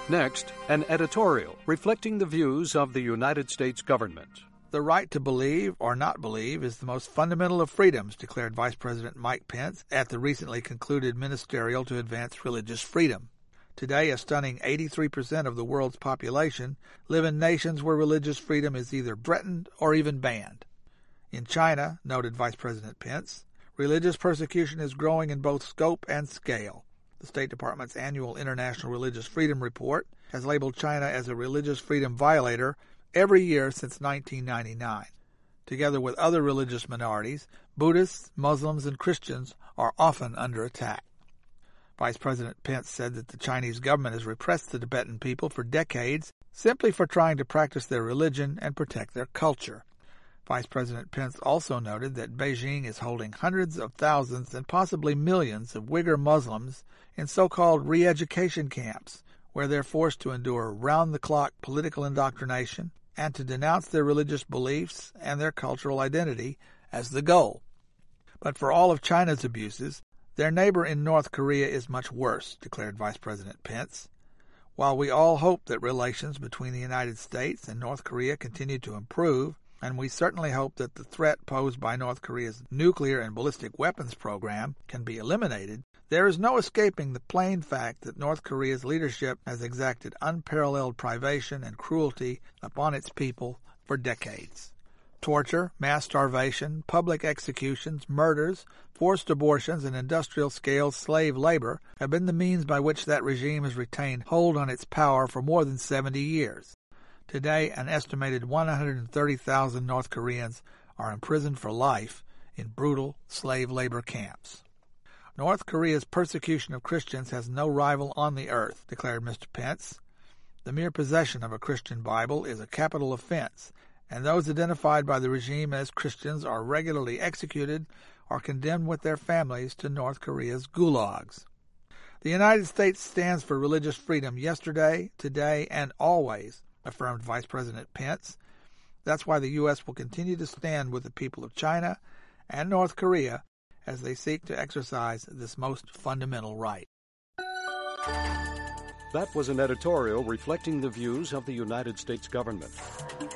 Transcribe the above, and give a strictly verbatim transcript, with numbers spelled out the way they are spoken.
Next, an editorial reflecting the views of the United States government. The right to believe or not believe is the most fundamental of freedoms, declared Vice President Mike Pence at the recently concluded Ministerial to Advance Religious Freedom. Today, a stunning eighty-three percent of the world's population live in nations where religious freedom is either threatened or even banned. In China, noted Vice President Pence, religious persecution is growing in both scope and scale. The State Department's annual International Religious Freedom Report has labeled China as a religious freedom violator every year since nineteen ninety-nine. Together with other religious minorities, Buddhists, Muslims, and Christians are often under attack. Vice President Pence said that the Chinese government has repressed the Tibetan people for decades simply for trying to practice their religion and protect their culture. Vice President Pence also noted that Beijing is holding hundreds of thousands and possibly millions of Uyghur Muslims in so-called re-education camps, where they're forced to endure round-the-clock political indoctrination and to denounce their religious beliefs and their cultural identity as the goal. But for all of China's abuses, their neighbor in North Korea is much worse, declared Vice President Pence. While we all hope that relations between the United States and North Korea continue to improve, and we certainly hope that the threat posed by North Korea's nuclear and ballistic weapons program can be eliminated, there is no escaping the plain fact that North Korea's leadership has exacted unparalleled privation and cruelty upon its people for decades. Torture, mass starvation, public executions, murders, forced abortions, and industrial-scale slave labor have been the means by which that regime has retained hold on its power for more than seventy years. Today, an estimated one hundred thirty thousand North Koreans are imprisoned for life in brutal slave labor camps. North Korea's persecution of Christians has no rival on the earth, declared Mister Pence. The mere possession of a Christian Bible is a capital offense, and those identified by the regime as Christians are regularly executed or condemned with their families to North Korea's gulags. The United States stands for religious freedom yesterday, today, and always, affirmed Vice President Pence. That's why the U S will continue to stand with the people of China and North Korea as they seek to exercise this most fundamental right. That was an editorial reflecting the views of the United States government.